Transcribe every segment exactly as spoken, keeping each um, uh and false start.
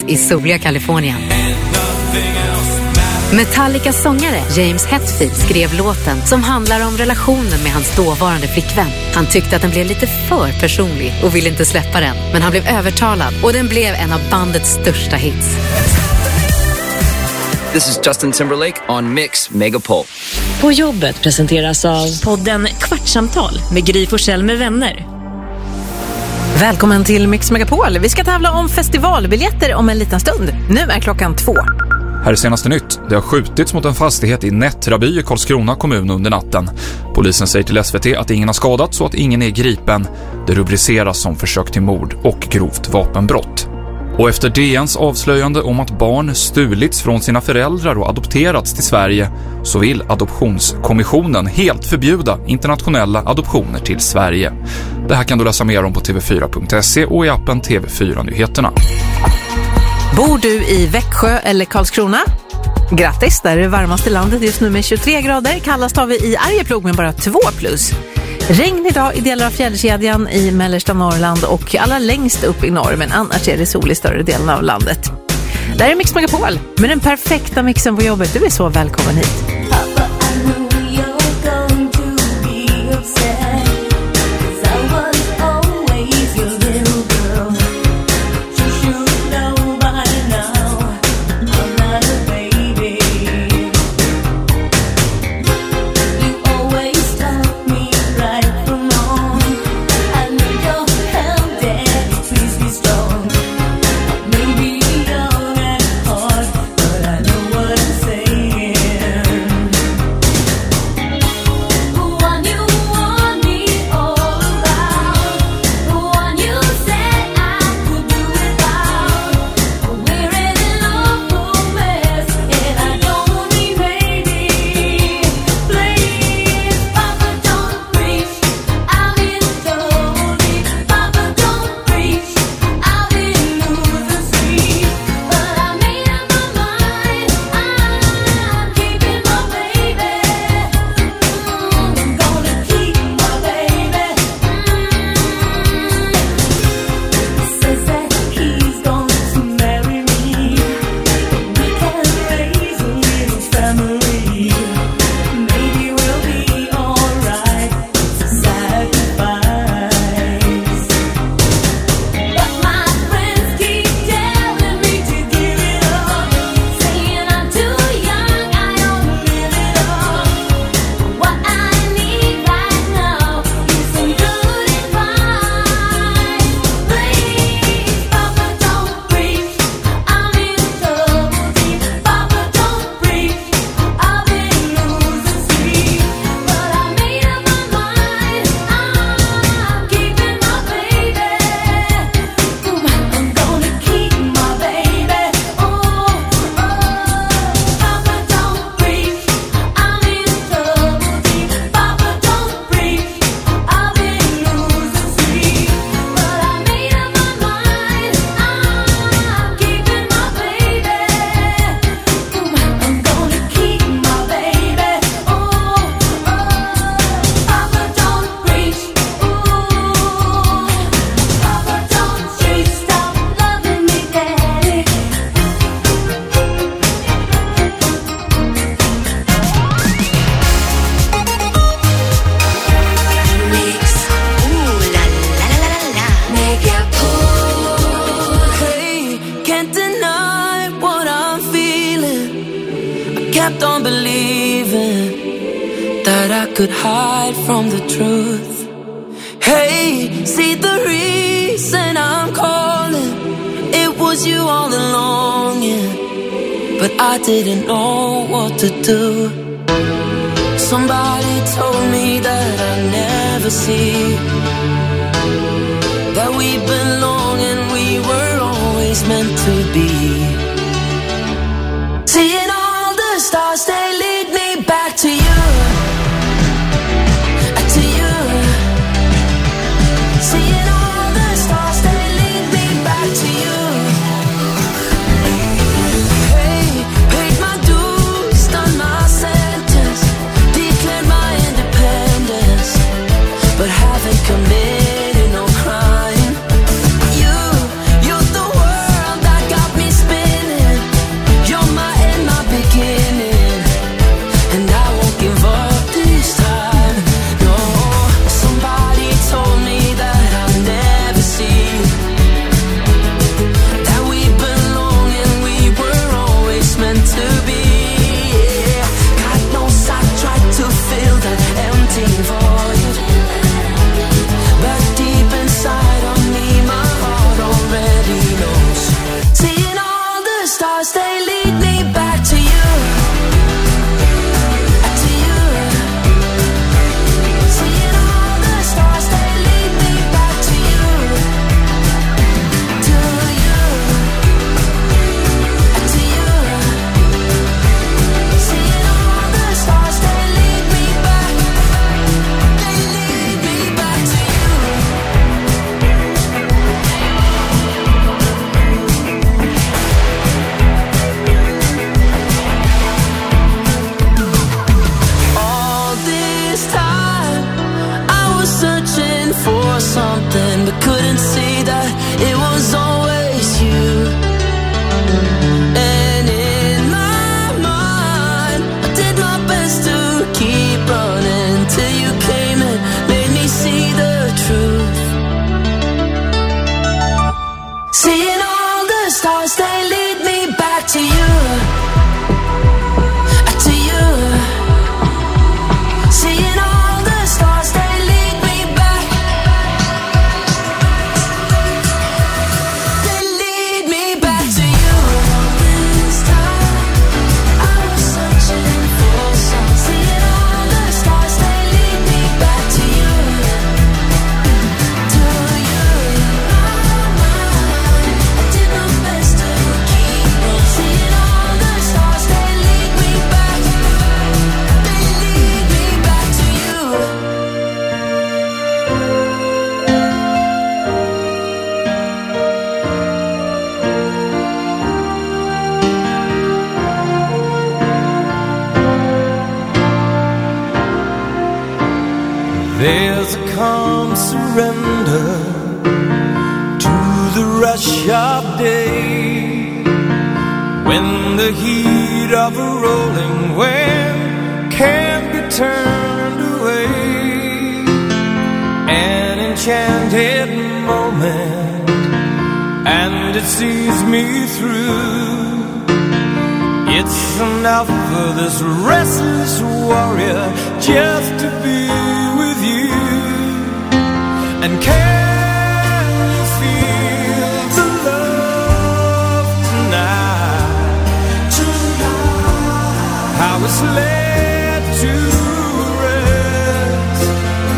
i soliga Kalifornien. Metallicas sångare James Hetfield skrev låten som handlar om relationen med hans dåvarande flickvän. Han tyckte att den blev lite för personlig och ville inte släppa den, men han blev övertalad och den blev en av bandets största hits. This is Justin Timberlake on Mix Megapol. På jobbet presenteras av podden Kvartsamtal med Gry Forssell med vänner. Välkommen till Mix Megapol. Vi ska tävla om festivalbiljetter om en liten stund. Nu är klockan två. Här är senaste nytt. Det har skjutits mot en fastighet i Nättraby i Karlskrona kommun under natten. Polisen säger till S V T att ingen har skadats och att ingen är gripen. Det rubriceras som försök till mord och grovt vapenbrott. Och efter D N:s avslöjande om att barn stulits från sina föräldrar och adopterats till Sverige så vill Adoptionskommissionen helt förbjuda internationella adoptioner till Sverige. Det här kan du läsa mer om på t v fyra punkt se och i appen T V fyra Nyheterna. Bor du i Växjö eller Karlskrona? Grattis, där är det varmaste landet just nu med tjugotre grader. Kallast har vi i Arjeplog med bara två plus. Regn idag i delar av fjällkedjan i mellersta Norrland och allra längst upp i norr, men annars är det sol i större delen av landet. Där är Mix Megapol med den perfekta mixen på jobbet. Du är så välkommen hit. kept on believing that I could hide from the truth. Hey, see the reason I'm calling, it was you all along, yeah. But I didn't know what to do. Somebody told me that I'd never see, that we belong and we were always meant to be. Seeing all the stars, they lead me back to you, to you. Seeing all the stars, they lead me back to you. Hey, paid my dues, done my sentence, declared my independence, but haven't committed no crime. You, you're the world that got me stars, they lead me back to you, to you. Seeing all the stars, they lead me back. They lead me back to you. This time I was searching for some. Seeing all the stars, they lead me back to you, to you. I did my best to keep on. Seeing all the stars, they lead me back. They lead me back to you. There's a calm surrender to the rush of day, when the heat of a rolling wave can't be turned away. An enchanted moment, and it sees me through. It's enough for this restless warrior just to be with you. And can you feel the love tonight? Tonight, how it's led to rest.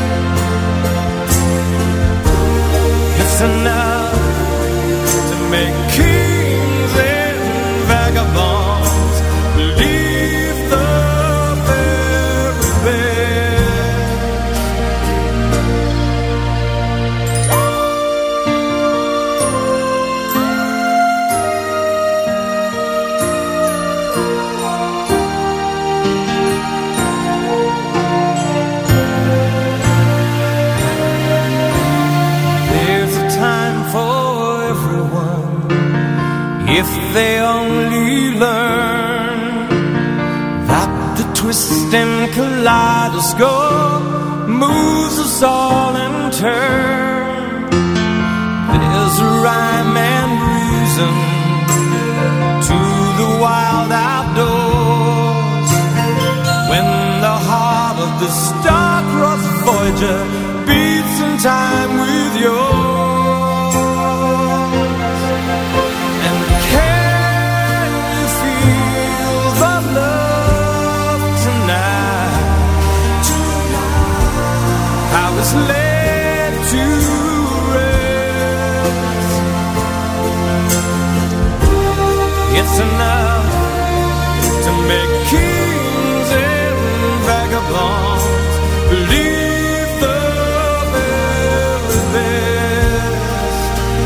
It's enough to make kings and vagabonds believe the very best. There's a time for everyone, if they only learn that the twisting kaleidoscope moves us all in turn. There's a rhyme and reason to the wild outdoors, when the heart of the star-crossed Voyager beats in time with yours. And can you feel the love tonight? How it's led to rest. It's enough to make kings and vagabonds believe the very best.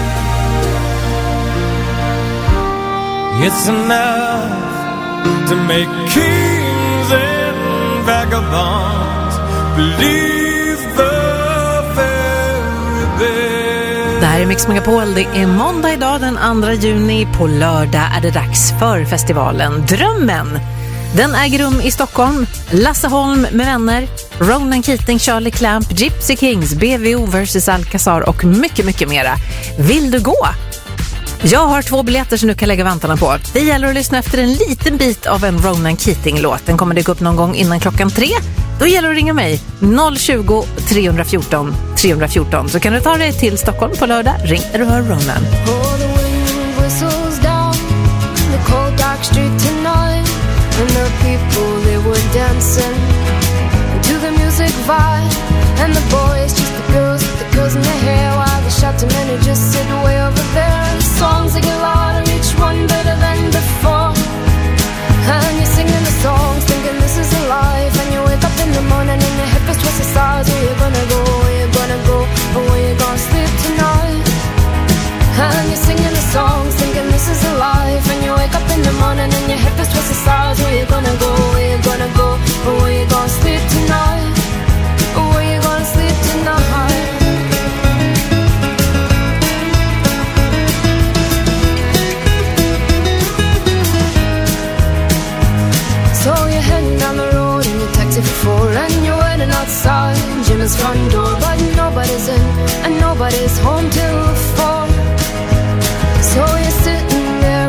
It's enough to make kings and vagabonds believe the very best. Det här är Mix Megapol. Det är måndag idag den andra juni. På lördag är det dags för festivalen Drömmen. Den äger rum i Stockholm. Lasse Holm med vänner, Ronan Keating, Charlie Clamp, Gypsy Kings, B V O versus Alcazar och mycket, mycket mera. Vill du gå? Jag har två biljetter som du kan lägga vantarna på. Det gäller att lyssna efter en liten bit av en Ronan Keating-låt. Den kommer dyka upp någon gång innan klockan tre. Då gäller det att ringa mig noll tjugo, tre fjorton, tre fjorton. Så kan du ta dig till Stockholm på lördag. Ring när du hör Ronan. Oh, the wind whistles down the cold dark street tonight, and the people, they were dancing to the music vibe, and the boys just the girls with the girls in their hair, while the shouting men who just sit way over there. And the songs they get louder, each one better than before, and you're singing the songs thinking this is a life, and you wake up in the morning and your hip is twisted sides. Where you gonna go, where you gonna go, or where you gonna sleep tonight? And you're singing the songs thinking this is a life, and you wake up in the morning and your hip is twisted sides. Where you gonna go, where you gonna go, or where you gonna sleep tonight? Or where you gonna sleep tonight? So you're heading down the road in your taxi for four, and you're waiting outside Jimmy's front door, but nobody's in and nobody's home till four. So you're sitting there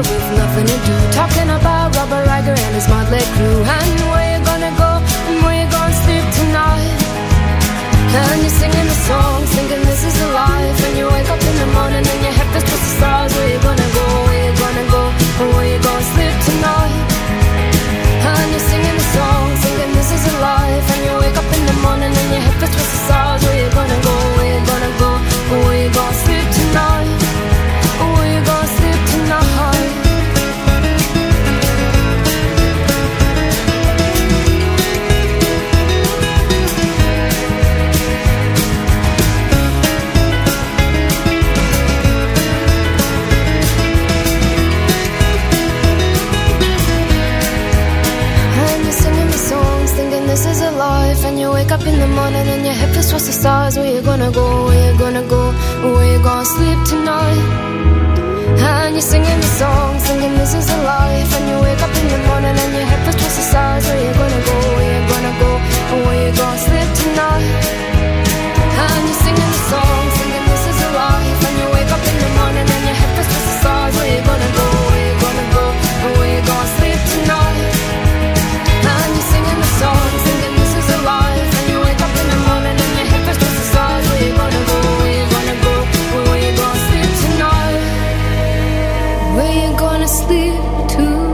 stars. Where you gonna go, where you gonna go, where you gonna sleep tonight? And you're singing the song, singing this is a life. And you wake up in the morning and your head feels twice the size. Where you gonna go, where you gonna go, where you gonna sleep tonight? And you're singing the song, singing this is a life. And you wake up in the morning and your head feels twice the size. Where you gonna go, where you gonna go, where you gonna sleep tonight? And you're singing the song, singing this is a life. And you wake up in the morning and your head feels twice the size. Where you gonna go, where you gonna go, where you gonna sleep tonight? Where you gonna sleep tonight?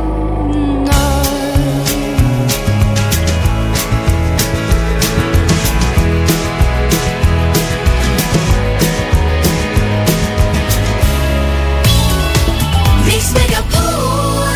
Mix Megapol.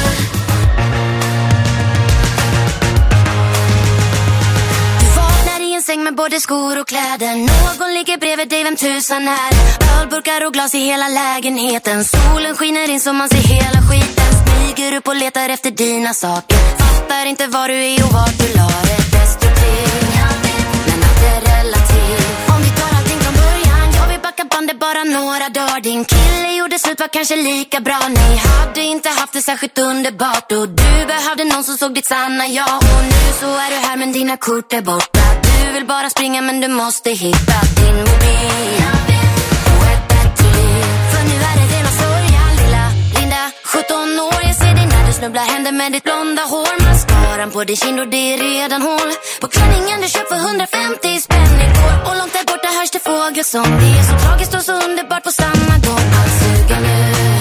Du vaknar i en säng med både skor och kläder. Någon ligger bredvid dig, vem tusan är? Ölburkar och glas i hela lägenheten. Solen skiner in så man ser hela skiten. Stiger upp och letar efter dina saker. Fattar inte var du är och vart du la det. Destruktiv, men allt är relativt. Om vi tar allting från början, jag vill backa bandet bara några dagar. Din kille gjorde slut, var kanske lika bra. Ni hade inte haft det särskilt underbart. Och du behövde någon som såg ditt sanna jag. Och nu så är du här men dina kort är borta. Du vill bara springa men du måste hitta din mobil och ett bättre liv. För nu är det rena sorgen, lilla Linda, sjutton år. Jag ser dig när du snubblar händer med ditt blonda hår. Mascaran på din kind och det är redan hål på klänningen du köpt för hundrafemtio spänn igår. Och långt där borta hörs det fågelsång. Det är så tragiskt och så underbart på samma gång. Allt suger nu.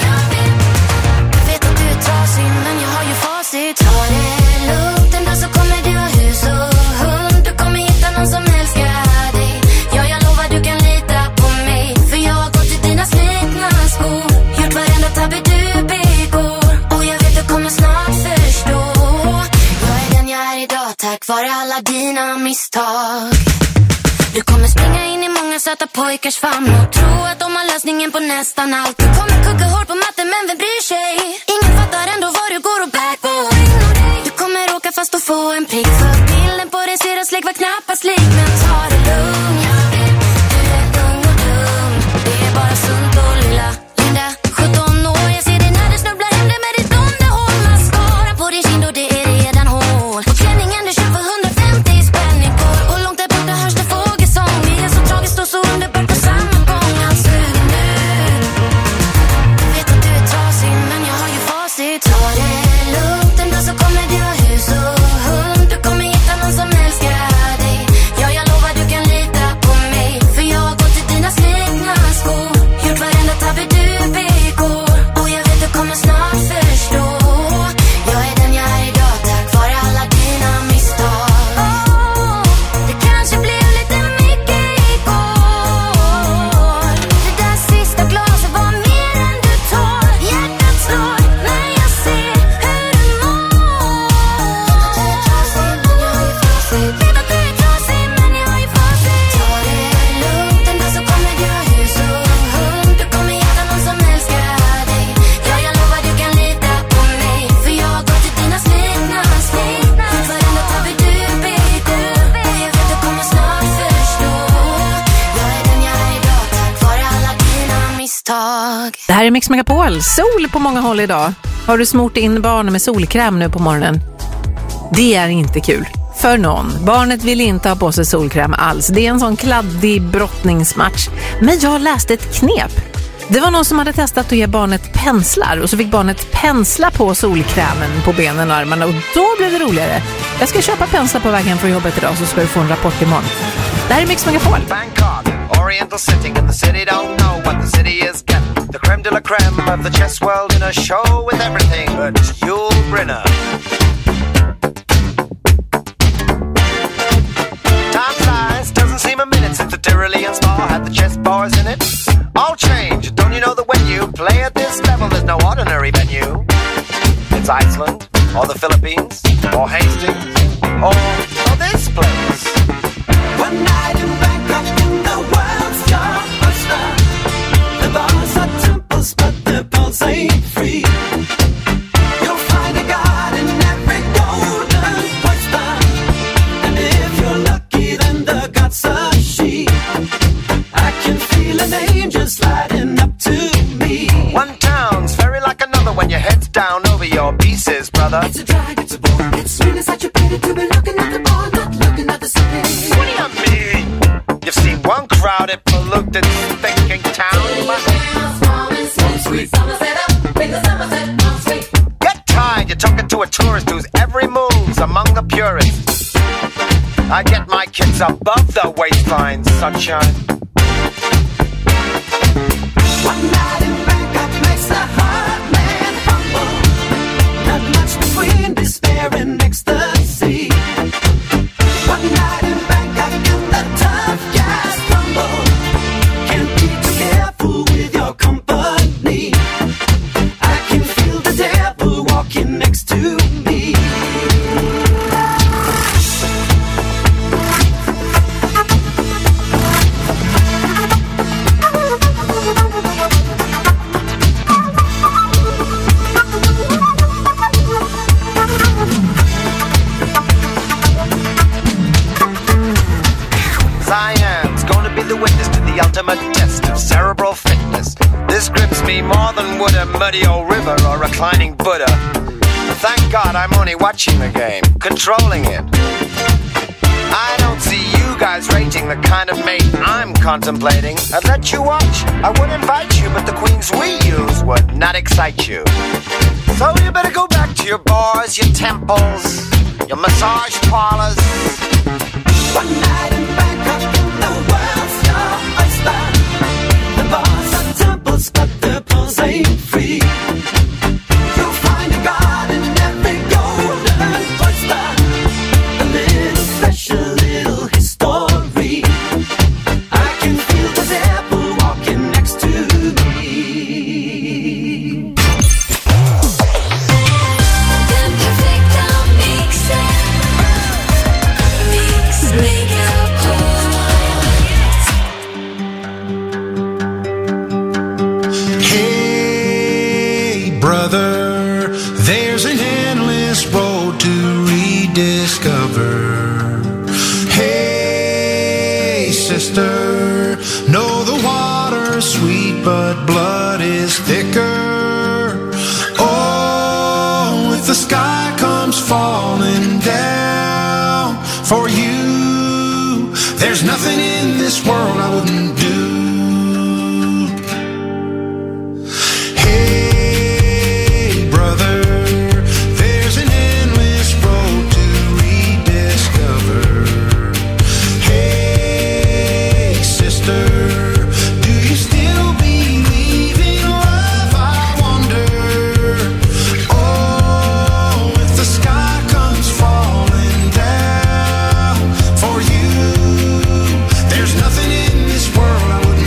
Jag vet att du är trasig men jag har ju facit. Ta det lugnt, en dag så kommer du ha hus och hund. Du kommer hitta någon som älskar dig. Ja, jag lovar du kan lita på mig. För jag har gått i dina slitna skor. Gjort varenda tabbe du begår. Och jag vet du kommer snart förstå. Jag är den jag är idag tack vare alla dina misstag. Du kommer springa in i många söta pojkars famn och tro att de har lösningen på nästan allt. Du kommer kugga hårt på matten men vem bryr sig? Ingen fattar ändå var du går och bad boy. Du kommer åka fast och få en prick. För bilden på din syraslägg var knappast lik. Men ta det lugnt, du är ung och dum. Det är bara sunt och lilla Linda, sjutton år. Jag ser dig när du snubblar händer med ditt blonda hår. Mascara på din kind och det är redan hål på klänningen du köpt för hundrafemtio spänn igår. Och långt där borta hörs det fågelsång. Det är så tragiskt och så underbart på samma gång. Allt suger nu. Jag vet att du är trasig men jag har ju facit. Ta det lugnt, en dag så kommer du ha hus och hund. Du kommer hitta någon som älskar dig. Ja, jag lovar du kan lita på mig. För jag har gått i dina slitna skor. Gjort varenda tabbe du begår. Och jag vet du kommer snart förstå. Jag är den jag är idag tack vare alla dina misstag. Oh, det kanske blev lite mycket igår. Det där sista glaset var mer än du tål. Hjärtat slår när jag ser hur du mår. Vet att du är trasig men jag har ju facit. Ta det lugnt, en dag så kommer du ha hus och hund. Du kommer hitta någon som älskar dig. Ja, jag lovar du kan lita på mig. För jag har gått i dina slitna skor. Gjort varenda tabbe du begår. Och jag vet du kommer snart förstå. Jag är den jag är idag tack vare alla dina misstag. Det här är Mix Megapol. Sol på många håll idag. Har du smort in barn med solkräm nu på morgonen? Det är inte kul. För någon. Barnet vill inte ha på sig solkräm alls. Det är en sån kladdig brottningsmatch. Men jag läste ett knep. Det var någon som hade testat att ge barnet penslar. Och så fick barnet pensla på solkrämen på benen och armarna. Och då blev det roligare. Jag ska köpa penslar på vägen från jobbet idag, så ska du få en rapport imorgon. Det här är Mix Megapol. Bangkok, Oriental sitting in the city, don't know what the city is getting. The creme de la creme of the chess world in a show with everything but Yul Brynner. Time flies, doesn't seem a minute since the Tyrolean spa had the chess bars in it. All change, don't you know that when you play at this level there's no ordinary venue? It's Iceland, or the Philippines, or Hastings, or, or this place. One night in Bangkok in the world's your oyster. The bars are temples but the balls ain't free. You'll find a god in every golden oyster. And if you're lucky then the god's a she. down over your pieces, brother. It's a drag, it's a bore, it's really such a pity to be looking at the bar, not looking at the city. What do you mean? You've seen one crowded, polluted, thinking town. Get tired, you're talking to a tourist whose every move's among the purists. I get my kids above the waistline, sunshine. One night in Bangkok makes the heart man humble. Not much between despair and ecstasy. One night in Bangkok and the tough guys crumble. Can't be too careful with your company. I can feel the devil walking next to me. Science, gonna be the witness to the ultimate test of cerebral fitness. This grips me more than would a muddy old river or reclining Buddha. Thank God I'm only watching the game, controlling it. I don't see you guys rating the kind of mate I'm contemplating. I'd let you watch, I would invite you, but the queens we use would not excite you. So you better go back to your bars, your temples, your massage parlors. One night in Bangkok and the world's your oyster. The bars are temples, but the pulse ain't free. You'll find a god in every golden oyster. A little special, little history. I can feel the devil walking next to me. Den perfekta mixen. Mix Megapol. Hey, brother, there's an endless road to rediscover. Hey, sister, know the water's sweet, but blood is thicker. Oh, if the sky comes falling down for you, there's nothing in this world I wouldn't do. Hey, brother, there's an endless road to rediscover. Hey, sister, do you still believe in love? I wonder. Oh, if the sky comes falling down for you, there's nothing in this world I wouldn't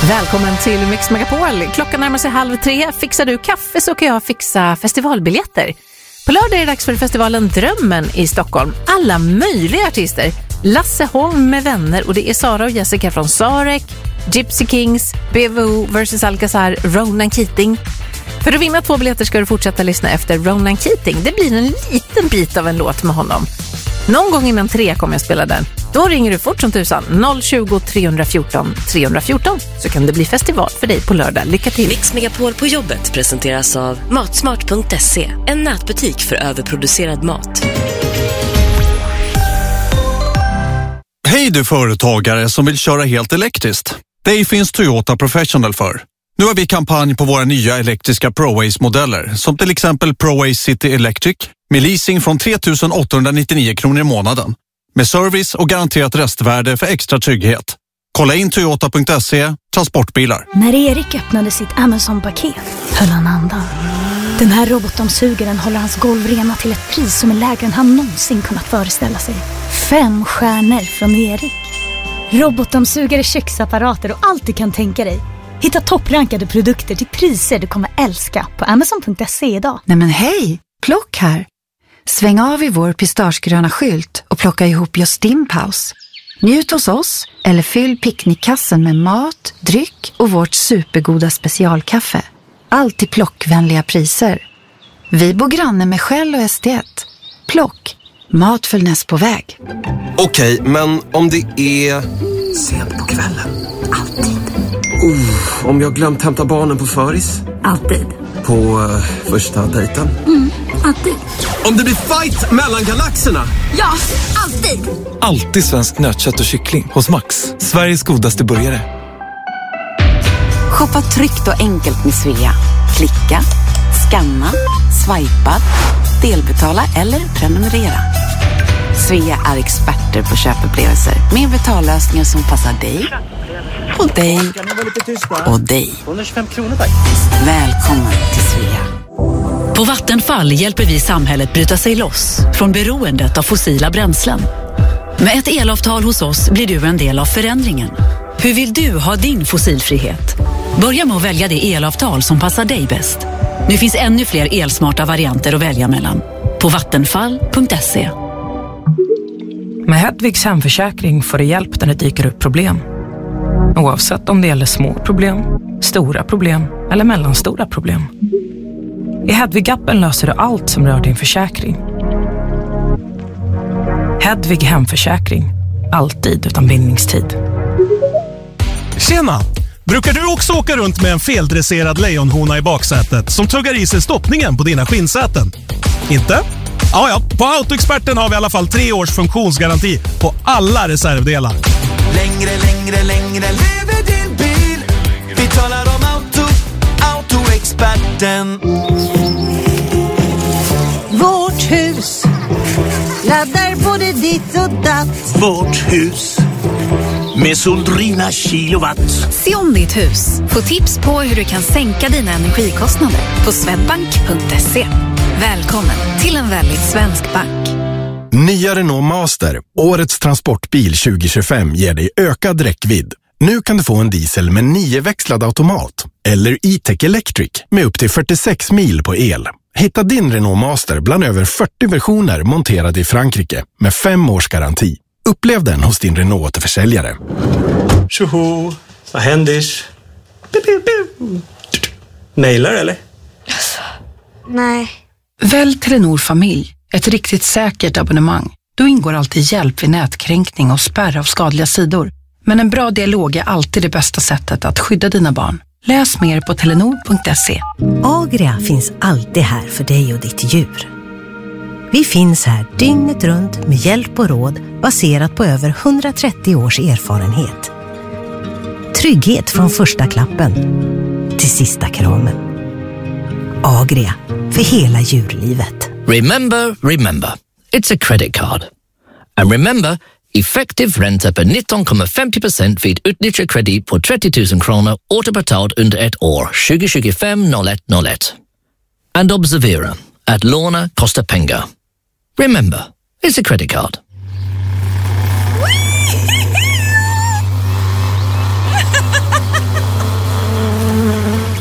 Välkommen till Mix Megapol. Klockan närmar sig halv tre. Fixar du kaffe så kan jag fixa festivalbiljetter. På lördag är det dags för festivalen Drömmen i Stockholm. Alla möjliga artister. Lasse Holm med vänner och det är Sara och Jessica från Sarek, Gypsy Kings, B V O versus Alcazar, Ronan Keating. För att vinna två biljetter ska du fortsätta lyssna efter Ronan Keating. Det blir en liten bit av en låt med honom. Någon gång innan tre kommer jag spela den. Då ringer du fort som tusan noll tjugo, tre fjorton, tre fjorton så kan det bli festival för dig på lördag. Lycka till! Mix Megapol på jobbet presenteras av matsmart punkt se, en nätbutik för överproducerad mat. Hej du företagare som vill köra helt elektriskt. Det finns Toyota Professional för. Nu har vi kampanj på våra nya elektriska ProAce-modeller som till exempel ProAce City Electric med leasing från tre tusen åttahundranittionio kronor i månaden. Med service och garanterat restvärde för extra trygghet. Kolla in toyota punkt se, transportbilar. När Erik öppnade sitt Amazon-paket höll han andan. Den här robotdammsugaren håller hans golv rena till ett pris som är lägre än han någonsin kunnat föreställa sig. Fem stjärnor från Erik. Robotdammsugare, köksapparater och allt du kan tänka dig. Hitta topprankade produkter till priser du kommer älska på amazon punkt se idag. Nej men hej, plock här. Sväng av i vår pistagegröna skylt och plocka ihop just din paus. Njut hos oss eller fyll picknickkassen med mat, dryck och vårt supergoda specialkaffe. Allt till plockvänliga priser. Vi bor granne med Shell och S D ett. Plock, mat för näst på väg. Okej, men om det är sent på kvällen. Alltid. Oh, om jag glömt hämta barnen på föris. Alltid. På uh, första dejten. Mm, alltid. Om det blir fight mellan galaxerna. Ja, alltid. Alltid svensk nötkött och kyckling hos Max. Sveriges godaste burgare. Shoppa tryggt och enkelt med Svea. Klicka, scanna, swipa, delbetala eller prenumerera. Svea är experter på köpupplevelser med betallösningar som passar dig och dig och dig. Välkommen till Svea. På Vattenfall hjälper vi samhället bryta sig loss från beroendet av fossila bränslen. Med ett elavtal hos oss blir du en del av förändringen. Hur vill du ha din fossilfrihet? Börja med att välja det elavtal som passar dig bäst. Nu finns ännu fler elsmarta varianter att välja mellan. På vattenfall punkt se. Med Hedvigs hemförsäkring får du hjälp när det dyker upp problem. Oavsett om det gäller små problem, stora problem eller mellanstora problem. I Hedvig-appen löser du allt som rör din försäkring. Hedvig hemförsäkring. Alltid utan bindningstid. Tjena! Brukar du också åka runt med en feldresserad lejonhona i baksätet som tuggar i sig stoppningen på dina skinnsäten? Inte? Ja, ja. På Autoexperten har vi i alla fall tre års funktionsgaranti på alla reservdelar. Längre, längre, längre lever din bil. Vi talar om auto, Autoexperten. Vårt hus laddar både ditt och datt. Vårt hus med Soldrina kilowatt. Se om ditt hus. Få tips på hur du kan sänka dina energikostnader på swedbank punkt se. Välkommen till en väldigt svensk bank. Nya Renault Master, årets transportbil tjugo tjugofem, ger dig ökad räckvidd. Nu kan du få en diesel med nioväxlad automat eller E-Tech Electric med upp till fyrtiosex mil på el. Hitta din Renault Master bland över fyrtio versioner monterade i Frankrike med fem års garanti. Upplev den hos din Renault-återförsäljare. Tjoho, vad händer? Mailar eller? Nej. Välj Telenor Familj, ett riktigt säkert abonnemang. Då ingår alltid hjälp vid nätkränkning och spärr av skadliga sidor. Men en bra dialog är alltid det bästa sättet att skydda dina barn. Läs mer på telenor punkt se. Agria finns alltid här för dig och ditt djur. Vi finns här dygnet runt med hjälp och råd baserat på över hundratrettio års erfarenhet. Trygghet från första klappen till sista kramen. Agria, för hela djurlivet. Remember, remember. It's a credit card. And remember, effektiv ränta på nitton komma femtio procent vid utnyttjad kredit på trettio tusen kronor återbetalt under ett år tjugo tjugofem noll ett noll ett. And observera att låna kostar pengar. Remember, it's a credit card.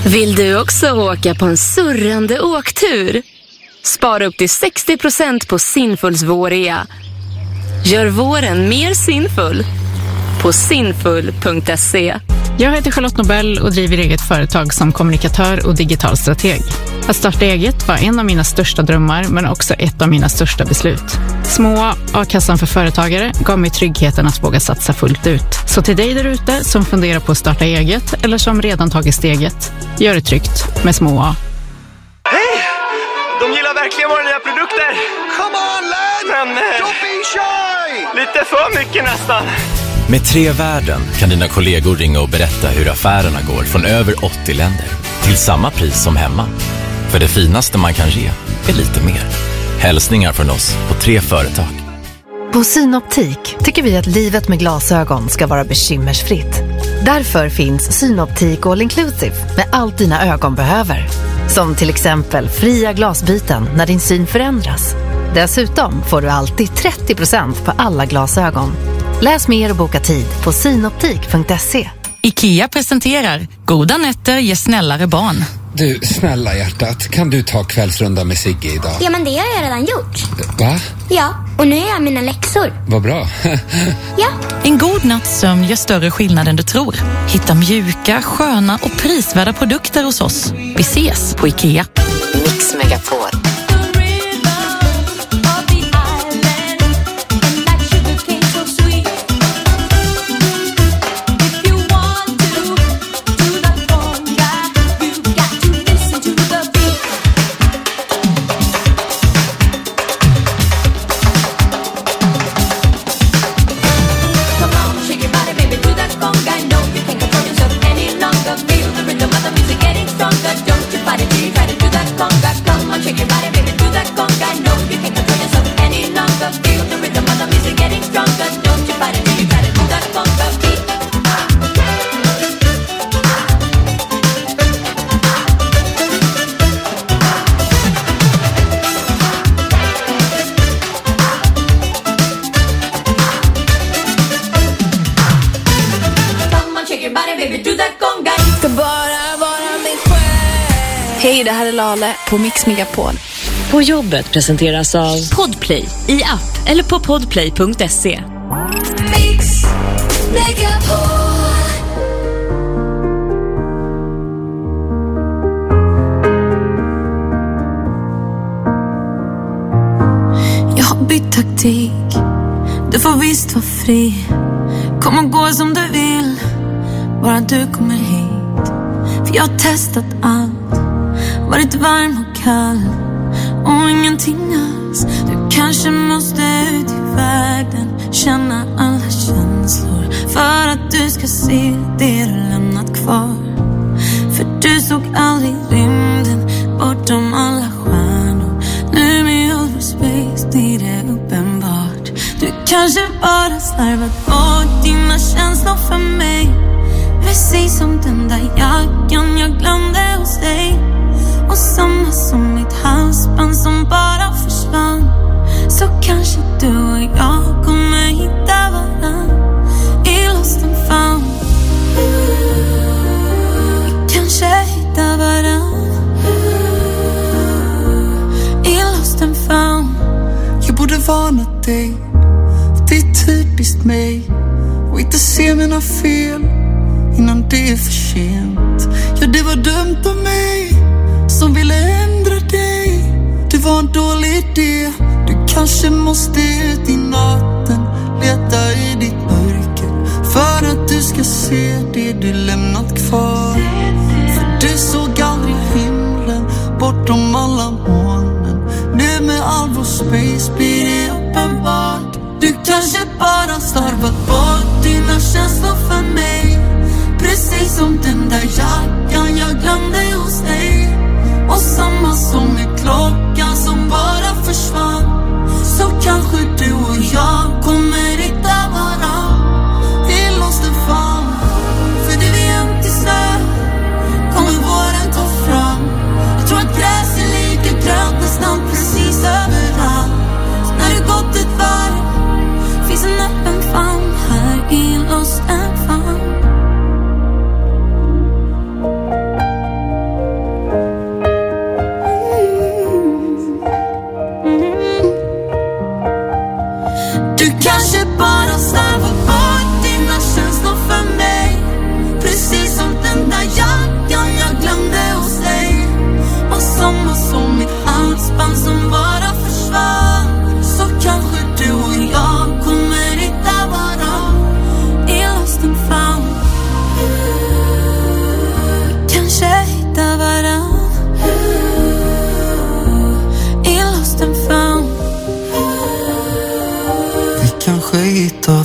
Vill du också åka på en surrande åktur? Spara upp till sextio procent på Sinfuls vårrea. Gör våren mer sinfull på sinfull punkt se. Jag heter Charlotte Nobel och driver eget företag som kommunikatör och digital strateg. Att starta eget var en av mina största drömmar, men också ett av mina största beslut. Små A-kassan för företagare gav mig tryggheten att våga satsa fullt ut. Så till dig där ute som funderar på att starta eget eller som redan tagit steget, gör det tryggt med Små A. Hej! De gillar verkligen våra nya produkter. Come on, lad! Men... Eh, don't be shy! Lite för mycket nästan. Med Tre Världen kan dina kollegor ringa och berätta hur affärerna går från över åttio länder till samma pris som hemma. För det finaste man kan ge är lite mer. Hälsningar från oss på Tre Företag. På Synoptik tycker vi att livet med glasögon ska vara bekymmersfritt. Därför finns Synoptik All Inclusive med allt dina ögon behöver. Som till exempel fria glasbyten när din syn förändras. Dessutom får du alltid trettio procent på alla glasögon. Läs mer och boka tid på synoptik punkt se. IKEA presenterar Goda nätter ger snällare barn. Du, snälla hjärtat, kan du ta kvällsrunda med Sigge idag? Ja, men det har jag redan gjort. Va? Ja, och nu är jag mina läxor. Vad bra. Ja. En god natts sömn gör större skillnad än du tror. Hitta mjuka, sköna och prisvärda produkter hos oss. Vi ses på IKEA. Mix Megapol. Hej, det här är Lale på Mix Megapol. På jobbet presenteras av Podplay i app eller på podplay punkt se. Mix Megapol. Jag har bytt taktik. Du får visst vara fri. Kom och gå som du vill, bara du kommer hit. För jag har testat allt, varit varm och kall och ingenting alls. Du kanske måste ut i världen, känna alla känslor, för att du ska se det du lämnat kvar. För du såg aldrig rymden bortom alla stjärnor. Nu med all vår space, det är det uppenbart. Du kanske bara slarvat bort dina känslor för mig. Precis som den där jackan jag glömde hos dig. Och samma som mitt halsband som bara försvann. Så kanske du och jag kommer hitta varann i lost and found. Vi kanske hittar varann i lost and found. Jag borde varna dig, det är typiskt mig, och inte se mina fel innan det är för sent. Ja, det var dumt av mig som ville ändra dig. Det var en dålig idé. Du kanske måste ut i natten, leta i ditt mörker, för att du ska se det du lämnat kvar. För du såg aldrig himlen bortom alla molnen. Nu med all vår space blir det uppenbart. Du kanske bara slarvat bort dina känslor för mig. Precis som den där jackan jag glömde hos dig. Och samma som med klockan som bara försvann. Så kanske du och jag kommer hitta varann. Vi lost and found. För det vi inte snö kommer våren ta fram. Jag tror att gräs är lika grönt nästan precis överallt. Så när det gått ett varv finns en öppen famn här i lost and found.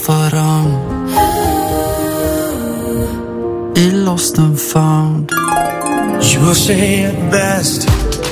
varann i lost and found. You will say it best.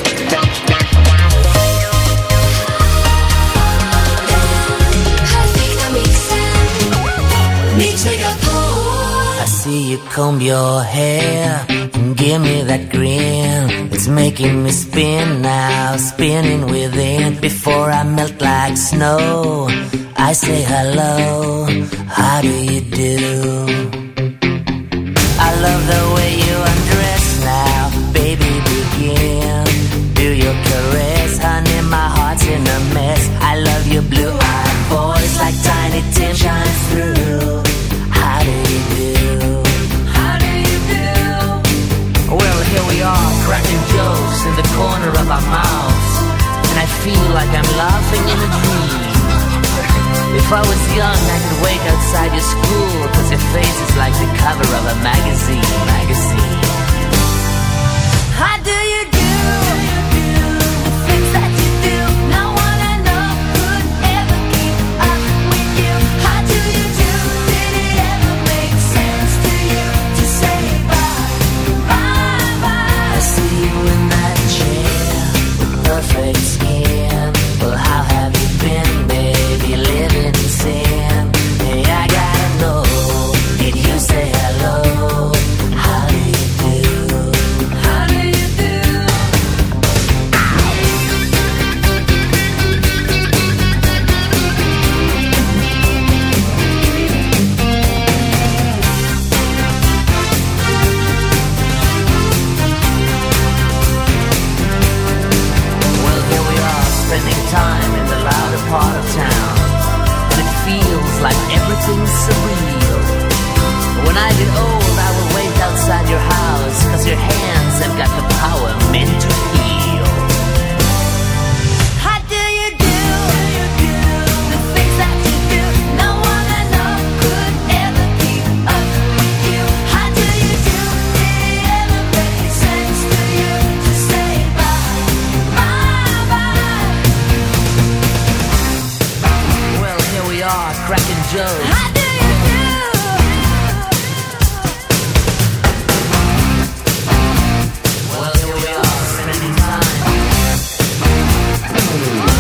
I see you comb your hair and give me that grin. It's making me spin now, spinning within. Before I melt like snow, I say hello, how do you do? I love the way you undress now, baby, begin. Do your caress, honey, my heart's in a mess. I love your blue-eyed voice like Tiny Tim shines through. How do you do? How do you do? Well, here we are, cracking jokes in the corner of our mouths, and I feel like I'm laughing in a dream. If I was young, I could wait outside your school, cause your face is like the cover of a magazine, magazine. How do you do? The things that you do, no one I know could ever keep up with you. How do you do? Did it ever make sense to you to say bye, bye, bye? I see you in that chair with perfect skin. Well, how have you been, baby, living in sin? Hey, I gotta know, did you say hello? How do you do? How do you do? Well, here we are, spending time in the louder part of town, and it feels like everything's surreal. When I get old, I will wait outside your house, cause your hands have got the power meant to heal. How do you do? The things that you do, no one I know could ever keep up with you. How do you do? Did it ever make sense to you to say bye, bye, bye? Well, here we are, cracking jokes. How do you do? Well, here we are, spending time. How do you do?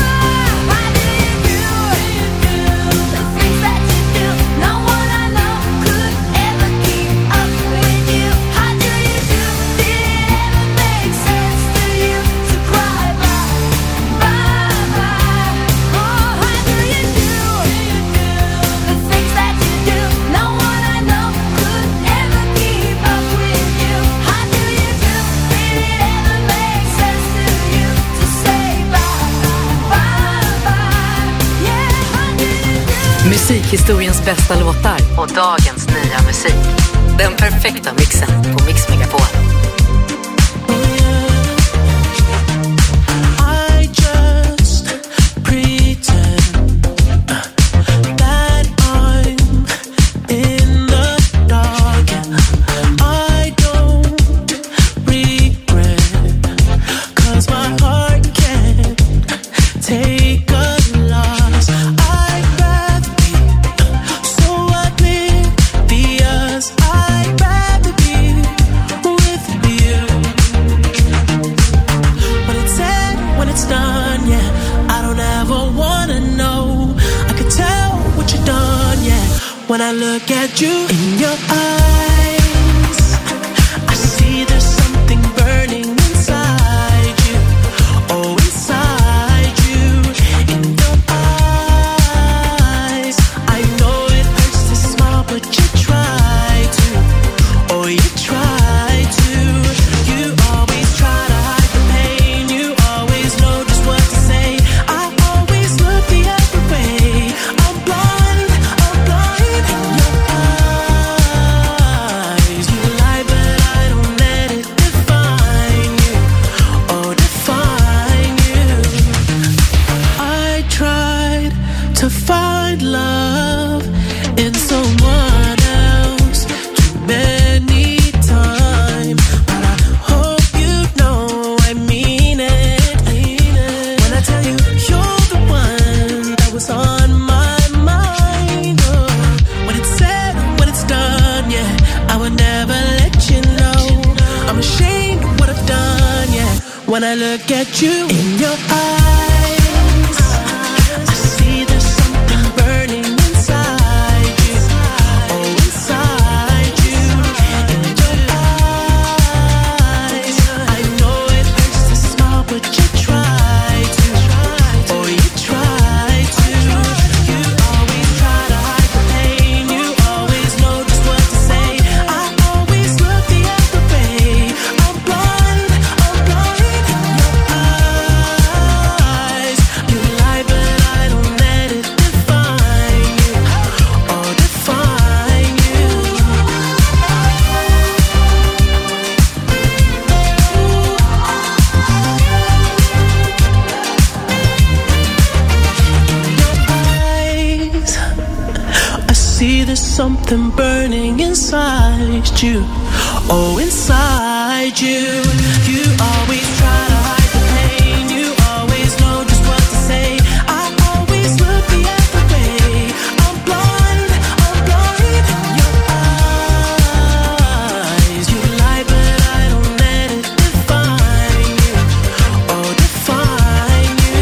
The things that you do, no one I know could ever keep up with you. How do you do? Did it ever make sense to you to cry bye, bye, bye? Oh, how do you do? The things that you do, no one I know could ever keep up with you. How do you do? Did it ever make sense to you to say bye, bye, bye? Yeah, how do you do? Musikhistoriens bästa låtar och dagens nya musik. Den perfekta mixen på Mix Megapol. I just pretend that I'm in the dark. I don't regret, cause my heart can't take a loss. I'd rather be so oblivious. I'd rather be with you. When it's said, when it's done, yeah, I don't ever wanna know. I could tell what you've done, yeah. When I look at you in your eyes, I see there's something burning inside you. Oh, inside you, in your eyes. I know it hurts to smile, but you try to. Oh, you try to. You always try to hide the pain. You always know just what to say. I always look the other way. I'm blind, I'm blind in your eyes. when I look at you. In your eyes, I see there's something burning inside you. Oh, inside you. In your eyes, I know it hurts to smile, but you try to. Oh, you try to. You always try to hide the pain. You always know just what to say. I always look the other way. I'm blind, I'm blind. Your eyes, you lie, but I don't let it define you. Oh, define you. Eyes, I see there's something burning inside you. Oh, inside you. You always try to hide the pain. You always know just what to say. I always look the other way. I'm blind, I'm blind. Your eyes, you lie, but I don't let it define you. Oh, define you.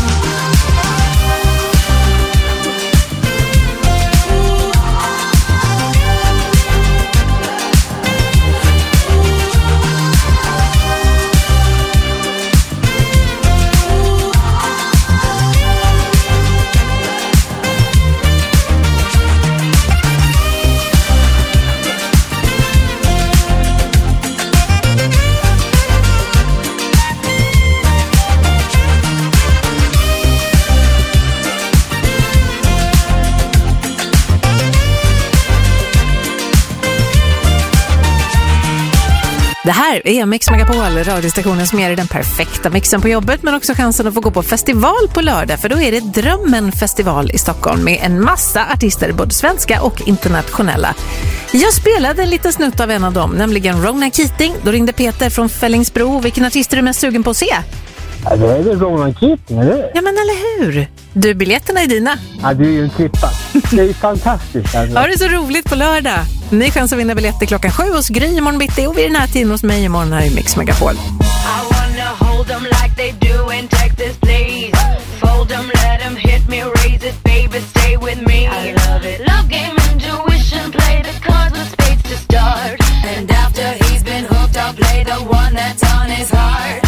Det här är Mix Megapol, radiostationen som ger den perfekta mixen på jobbet, men också chansen att få gå på festival på lördag, för då är det Drömmen festival i Stockholm med en massa artister, både svenska och internationella. Jag spelade en liten snutt av en av dem, nämligen Ronan Keating. Då ringde Peter från Fällingsbro. Vilken artist är du mest sugen på att se? Ja, det är väl Ronan Keating, eller? Ja, men eller hur? Du, biljetterna är dina. Ja, det är ju en klippa. Det är ju fantastiskt. Alltså. Ja, det är så roligt på lördag. Ni chans att vinna biljetter klockan sju hos Gry imorgon bitti och vid den här tiden hos mig imorgon här i Mix Megapol. I wanna hold them like they do in Texas, please. Fold them, let them hit me, raise it, baby, stay with me. I love it. Love game, intuition, play the cards with spades to start. And after he's been hooked, I'll play the one that's on his heart.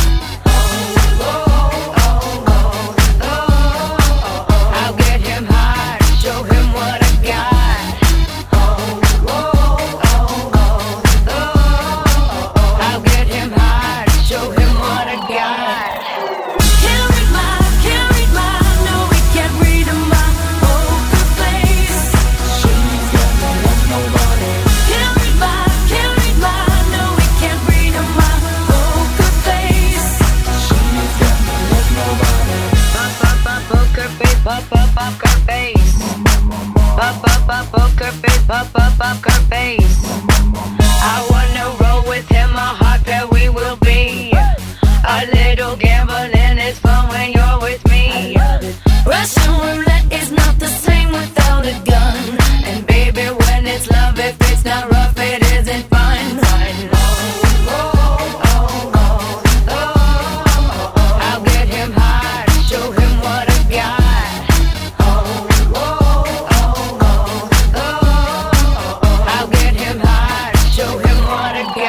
Up, up, up her face. Up, up, up, poker face. Up, up, up her face. I wanna roll with him, a hot pair we will be. A little gambling is fun when you're with me. Russian roulette is not the same without a gun. And baby, when it's love, if it's not rough, it isn't fun. I'll get him high, show him what I got. I'll get him high, show him what I got.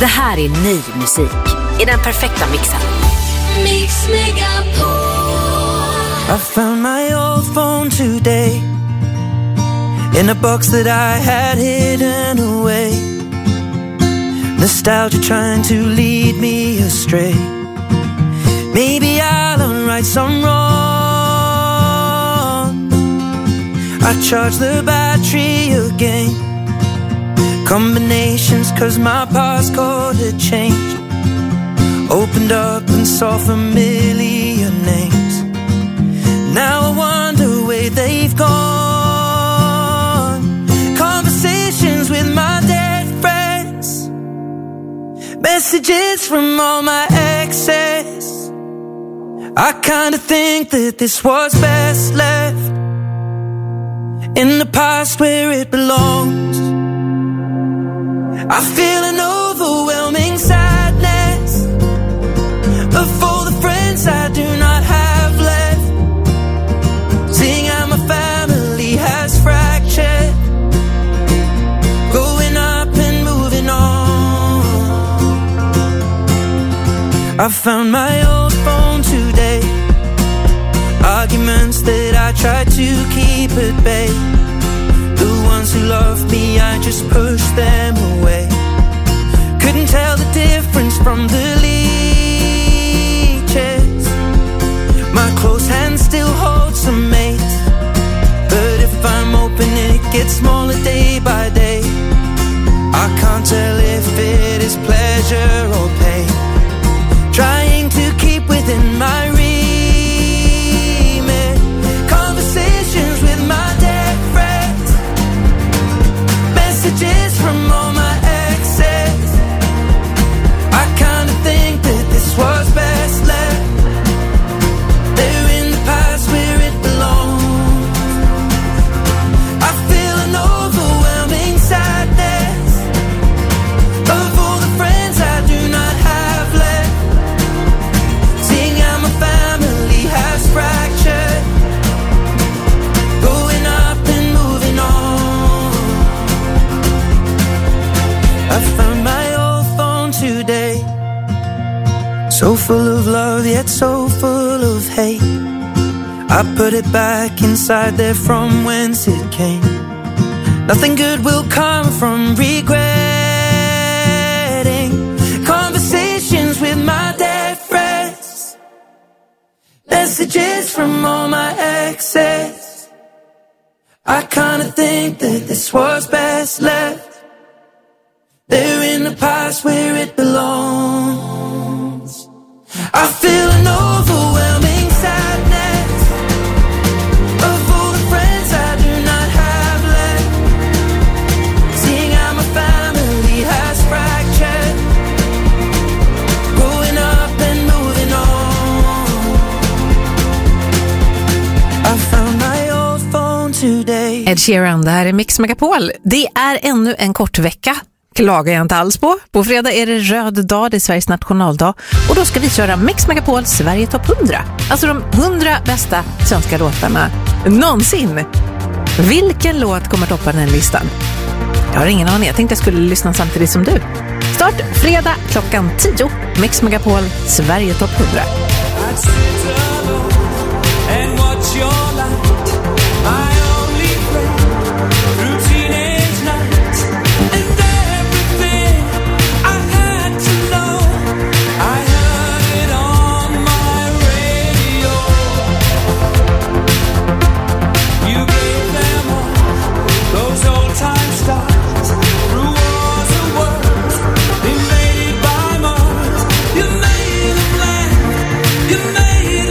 Det här är ny musik i den perfekta mixen. Mix Megapol. I found my old phone today in a box that I had hidden away. Nostalgia trying to lead me astray. Maybe I'll unwrite some wrong. I charge the battery again. Combinations cause my passcode had changed. Opened up and saw familiar names. Now I wonder where they've gone. Conversations with my dead friends. Messages from all my exes. I kinda think that this was best left in the past where it belongs. I feel an overwhelming sadness of all the friends I do not have left. Seeing how my family has fractured, growing up and moving on. I found my old phone today. Arguments that I tried to keep at bay. The ones who loved me, I just pushed them away. Couldn't tell the difference from the leeches. My close hand still holds some mates, but if I'm open it gets smaller day by day. I can't tell if it is pleasure or pain. Trying to keep within my remit. Conversations with my dead friends. Messages from all my exes. I kinda think that this was best left. They're in the past where it belongs. I feel an overwhelming sadness of all the friends I do not have left. Seeing how my family has fractured, growing up and moving on. I found my old phone today, so full of love yet so full of hate. I put it back inside there from whence it came. Nothing good will come from regretting. Conversations with my dead friends. Messages from all my exes. I kinda think that this was best left. They're in the past where it belongs. I feel an overwhelming sadness of all the friends I do not have left. Seeing how my family has fractured, growing up and moving on. I found my old phone today. Ed Sheeran, det här är Mix Megapol. Det är ännu en kort vecka. Klagar jag inte alls på. På fredag är det röd dag, det är Sveriges nationaldag. Och då ska vi köra Mix Megapol Sverige topp hundra. Alltså de hundra bästa svenska låtarna någonsin. Vilken låt kommer toppa den listan? Jag har ingen aning, jag tänkte jag skulle lyssna samtidigt som du. Start fredag klockan tio. Mix Megapol Sverige topp hundra. You made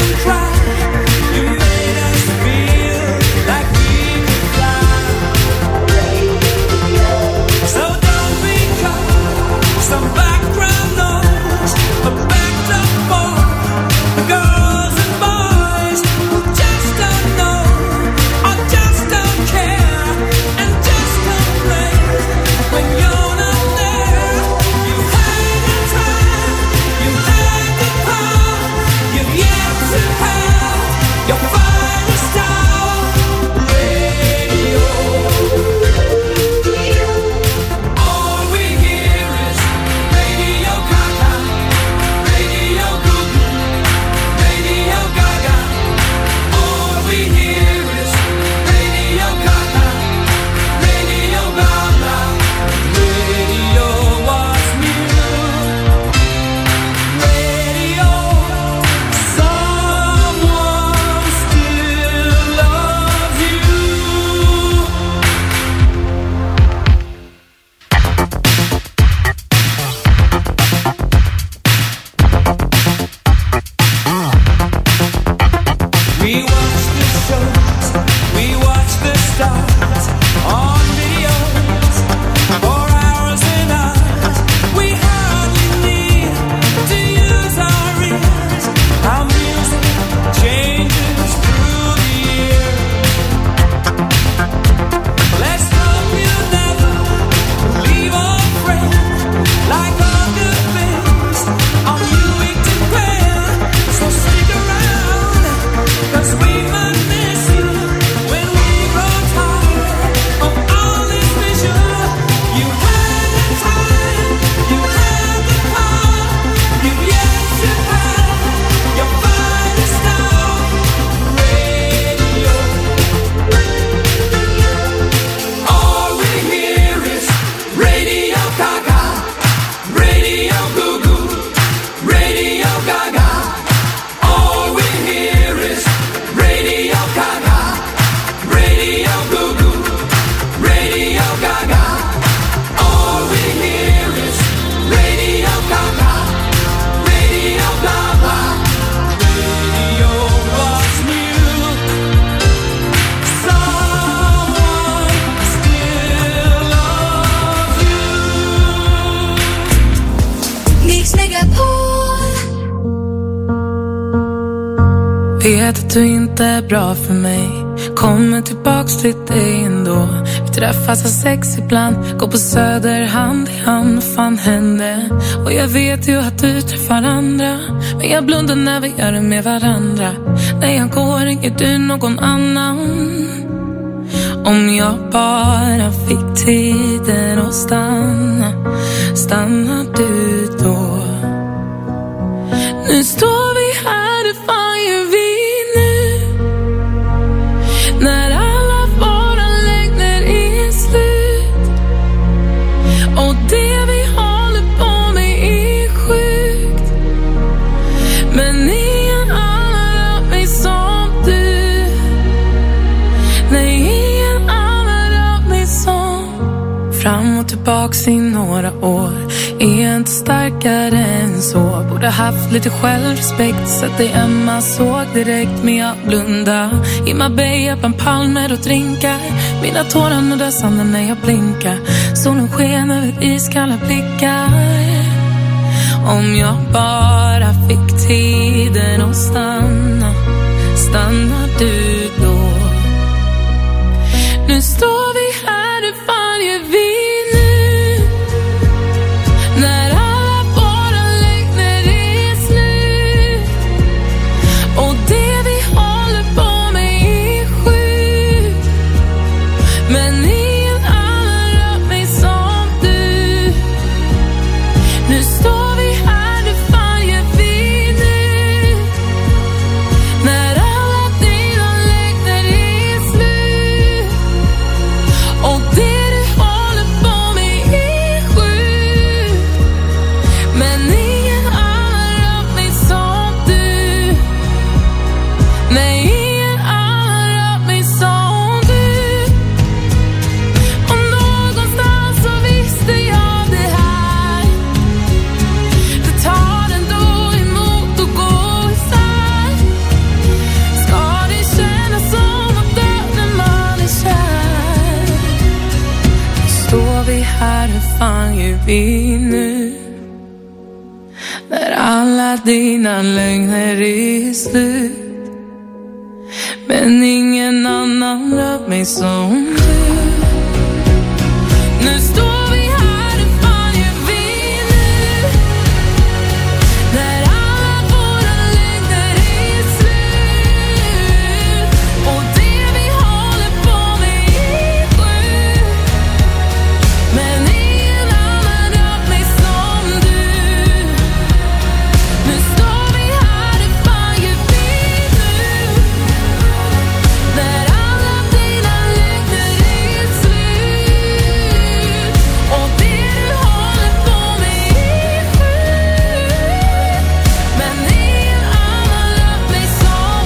Vet att du inte är bra för mig. Kommer tillbaks till dig ändå. Vi träffas av sex ibland. Går på Söder hand i hand. Fan hände. Och jag vet ju att du träffar andra. Men jag blundar när vi gör det med varandra. När jag går ringer du någon annan. Om jag bara fick tiden att stanna. Stannar du då? Nu står vi här, det fan gör vi nu? När alla våra längder är slut. Och det vi håller på med är sjukt. Men ingen annan rör mig som du. Nej, ingen annan rör mig som. Fram och tillbaks i några år. Är inte starkare än så. Borde haft lite självrespekt. Så att det Emma såg direkt. Men jag blunda i Marbella bland palmer och drinkar. Mina tårar nuddar sanden när jag blinkar. Solen sken över iskalla blickar. Om jag bara fick tiden att stanna. Stannar du då? Nu står vi här, det fan gör vi nu? När alla våra längder är slut. Och det vi håller på med är sjukt. Men ingen annan rör mig som du. Nu står vi här, det fan gör vi nu? När alla dina längder är slut. Och det du håller på med är sjukt. Men ingen annan rör mig som du. Nej, ingen annan rör mig som du. Och någonstans så visste jag det här. Det tar ändå emot att gå isär. Ska det kännas som att dö när man är kär? Står vi här, hur fan gör vi nu? När alla dina lögner är slut. Men ingen annan rör mig som du. Nu står vi här, hur fan gör vi nu? När alla våra lögner är slut. Och det vi håller på med är sjukt. Men ingen annan rör mig som du. Nu står vi här, hur fan gör vi nu? När alla dina lögner är slut. Och det du håller på med är sjukt. Men ingen annan rör mig som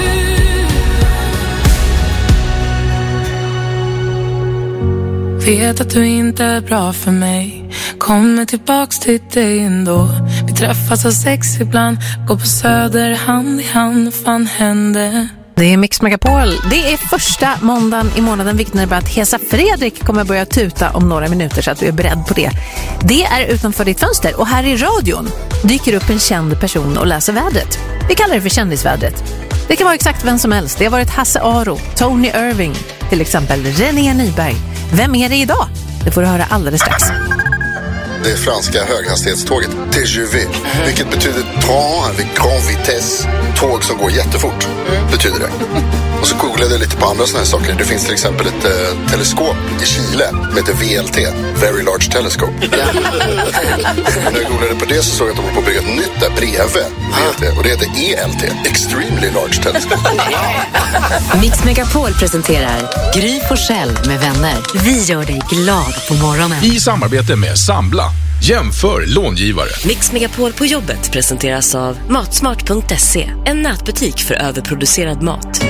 du. Vet att du inte är bra för mig. Kommer tillbaks till dig ändå. Vi träffas av sex ibland. Går på Söder hand i hand. Fan hände. Det är Mix Megapol. Det är första måndagen i månaden, vilket innebär att Hesa Fredrik kommer börja tuta om några minuter, så att du är beredd på det. Det är utanför ditt fönster, och här i radion dyker upp en känd person och läser vädret. Vi kallar det för kändisvädret. Det kan vara exakt vem som helst. Det har varit Hasse Aro, Tony Irving, till exempel René Nyberg. Vem är det idag? Det får du höra alldeles strax. Det franska höghastighetståget T G V, vilket betyder train avec grand vitesse, tåg som går jättefort, betyder det. Och så googlade jag lite på andra sådana här saker. Det finns till exempel ett eh, teleskop i Chile som heter V L T, Very Large Telescope. När jag googlade på det så såg jag att de var på att bygga ett nytt där bredvid V L T, och det heter E L T, Extremely Large Telescope. Mix Megapol presenterar Gry Forssell med vänner. Vi gör dig glad på morgonen. I samarbete med Sambla. Jämför långivare. Mix Megapol på jobbet presenteras av matsmart punkt se. En nätbutik för överproducerad mat.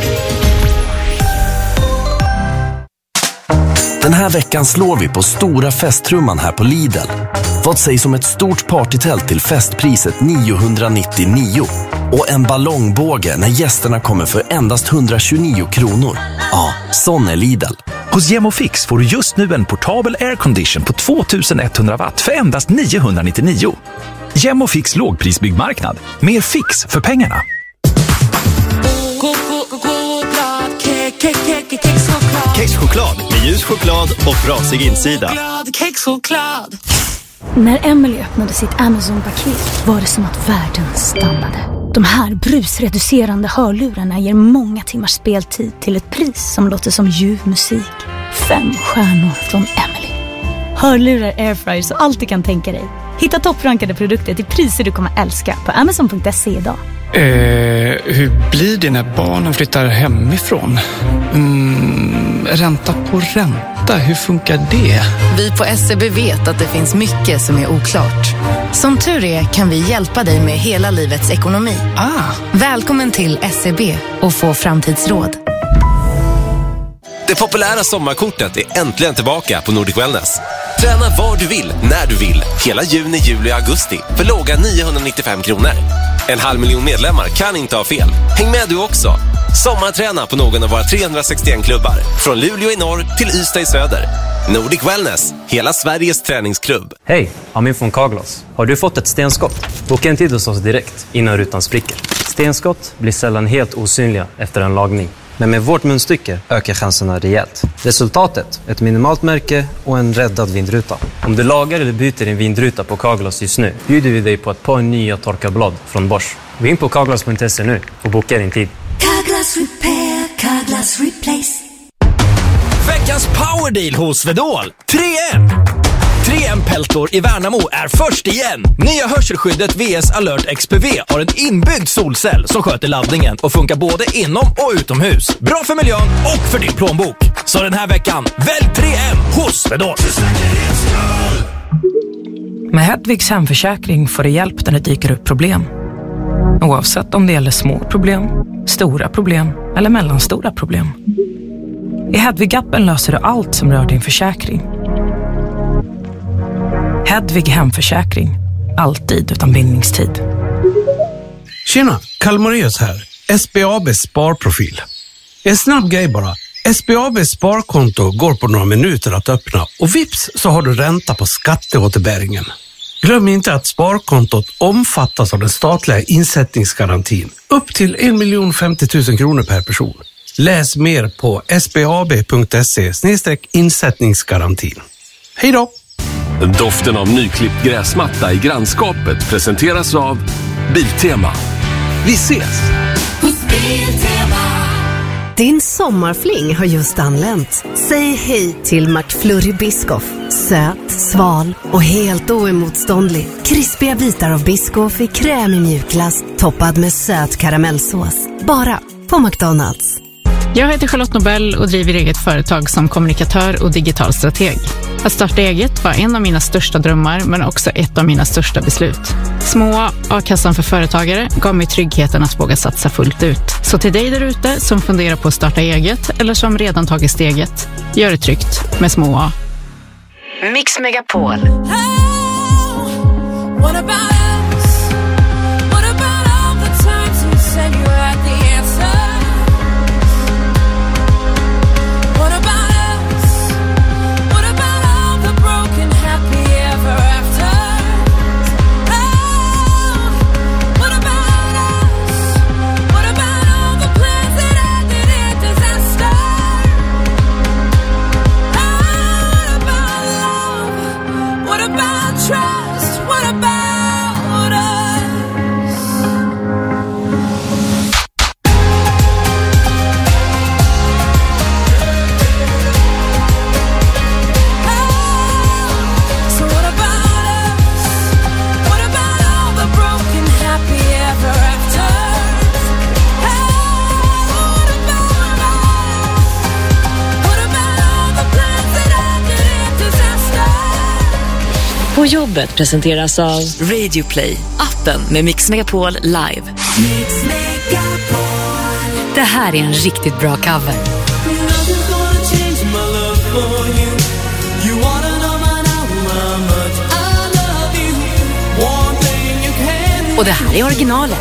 Den här veckan slår vi på stora festrumman här på Lidl. Vad sägs om ett stort partytält till festpriset niohundranittionio? Och en ballongbåge när gästerna kommer för endast hundratjugonio kronor. Ja, sån är Lidl. Hos Gemofix får du just nu en portabel aircondition på tvåtusenetthundra watt för endast niohundranittionio. Gemofix lågprisbyggmarknad. Mer fix för pengarna. Kexchoklad. Kexchoklad med ljus choklad och rasig insida. Kexchoklad. När Emily öppnade sitt Amazon-paket var det som att världen stannade. De här brusreducerande hörlurarna ger många timmars speltid till ett pris som låter som ljuv musik. Fem stjärnor från Emily. Hörlurar, airfryers och allt du kan tänka dig. Hitta topprankade produkter till priser du kommer älska på amazon punkt se idag. Eh, hur blir det när barnen flyttar hemifrån? Mm, ränta på ränta, hur funkar det? Vi på S E B vet att det finns mycket som är oklart. Som tur är kan vi hjälpa dig med hela livets ekonomi. Ah. Välkommen till S E B och få framtidsråd. Det populära sommarkortet är äntligen tillbaka på Nordic Wellness. Träna var du vill, när du vill. Hela juni, juli och augusti för låga niohundranittiofem kronor. En halv miljon medlemmar kan inte ha fel. Häng med du också. Sommarträna på någon av våra trehundrasextioen klubbar. Från Luleå i norr till Ystad i söder. Nordic Wellness, hela Sveriges träningsklubb. Hej, Amin från Carglass. Har du fått ett stenskott? Boka en tid hos oss direkt innan rutan spricker. Stenskott blir sällan helt osynliga efter en lagning. Men med vårt munstycke ökar chanserna rejält. Resultatet, ett minimalt märke och en räddad vindruta. Om du lagar eller byter en vindruta på Carglass just nu bjuder vi dig på ett par nya torkarblad från Bosch. Gå in på carglass punkt se nu och boka din tid. Carglass repair, Carglass replace. Veckans powerdeal hos Vedol. tre M. tre M-peltor i Värnamo är först igen. Nya hörselskyddet V S Alert X P V har en inbyggd solcell som sköter laddningen och funkar både inom och utomhus. Bra för miljön och för din plånbok. Så den här veckan, välj tre M hos Vedol. Med Hedvigs hemförsäkring får du hjälp när det dyker upp problem. Oavsett om det gäller små problem, stora problem eller mellanstora problem. I Hedvig-appen löser du allt som rör din försäkring. Hedvig hemförsäkring. Alltid utan bindningstid. Tjena, Kalmarius här. S B A B Sparprofil. En snabb grej bara. S B A B Sparkonto går på några minuter att öppna och vips så har du ränta på skatteåterbäringen. Glöm inte att sparkontot omfattas av den statliga insättningsgarantin. Upp till en miljon femtio tusen kronor per person. Läs mer på sbab punkt se snedstreck insättningsgarantin. Hej då! Doften av nyklippt gräsmatta i grannskapet presenteras av Biltema. Vi ses! Din sommarfling har just anlänt. Säg hej till McFlurry Biscoff. Söt, sval och helt oemotståndlig. Krispiga bitar av Biscoff i krämig mjukglass toppad med söt karamellsås. Bara på McDonald's. Jag heter Charlotte Nobel och driver eget företag som kommunikatör och digital strateg. Att starta eget var en av mina största drömmar men också ett av mina största beslut. Små A-kassan för företagare gav mig tryggheten att våga satsa fullt ut. Så till dig där ute som funderar på att starta eget eller som redan tagit steget, gör det tryggt med Små A. Mix Megapol. What about us? What about all the times you said you had the answer? What about us? What about all the broken happy ever after? Oh, what about us? What about all the plans that ended in disaster? Oh, what about love? What about trust? What about På jobbet presenteras av Radio Play, appen med Mix Megapol live. Mix Megapol. Det här är en riktigt bra cover. Och det här är originalet.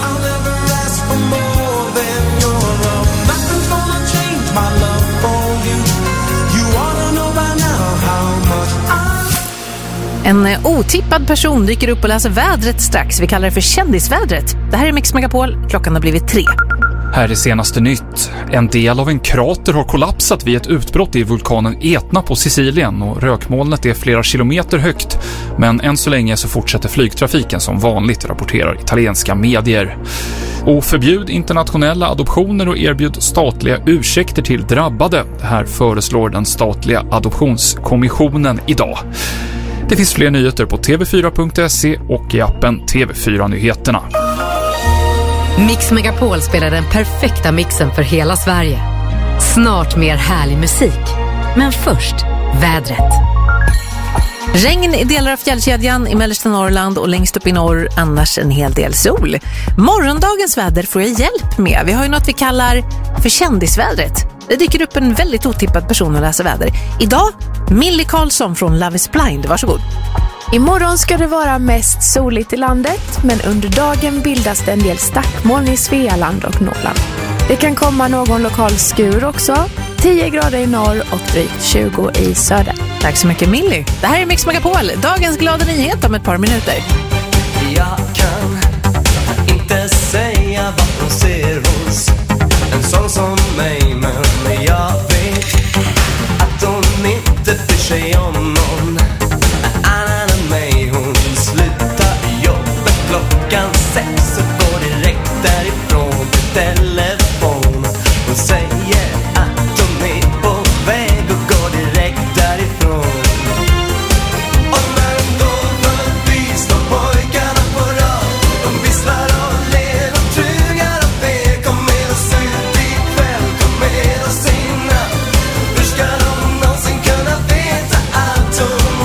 En otippad person dyker upp och läser vädret strax. Vi kallar det för kändisvädret. Det här är Mix Megapol. Klockan har blivit tre. Här är senaste nytt. En del av en krater har kollapsat vid ett utbrott i vulkanen Etna på Sicilien och rökmolnet är flera kilometer högt. Men än så länge så fortsätter flygtrafiken som vanligt, rapporterar italienska medier. Och förbjud internationella adoptioner och erbjud statliga ursäkter till drabbade. Det här föreslår den statliga adoptionskommissionen idag. Det finns fler nyheter på t v fyra punkt se och i appen T V fyra Nyheterna. Mix Megapol spelar den perfekta mixen för hela Sverige. Snart mer härlig musik. Men först, vädret. Regn i delar av fjällkedjan i mellersta Norrland och längst upp i norr, annars en hel del sol. Morgondagens väder får jag hjälp med. Vi har ju något vi kallar för kändisvädret. Det dyker upp en väldigt otippad person och läser väder. Idag, Millie Karlsson från Love is Blind. Varsågod. Imorgon ska det vara mest soligt i landet, men under dagen bildas det en del stackmoln i Svealand och Norrland. Det kan komma någon lokal skur också. tio grader i norr och drygt tjugo i söder. Tack så mycket Millie. Det här är Mix Megapol, dagens glada nyhet om ett par minuter. Jag kan inte säga vad hon ser hos en sån som mig, men jag vet att hon inte bryr sig om någon annan än mig. Hon slutar jobbet klockan sex och går direkt därifrån till telefon. Hon säger att hon är på väg och går direkt därifrån. Och när hon går förbi står pojkarna på rad. De visslar och ler och trugar och ber. Kom med oss ut ikväll, kom med oss innan. Hur ska de någonsin kunna veta allt hon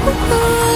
oh, oh.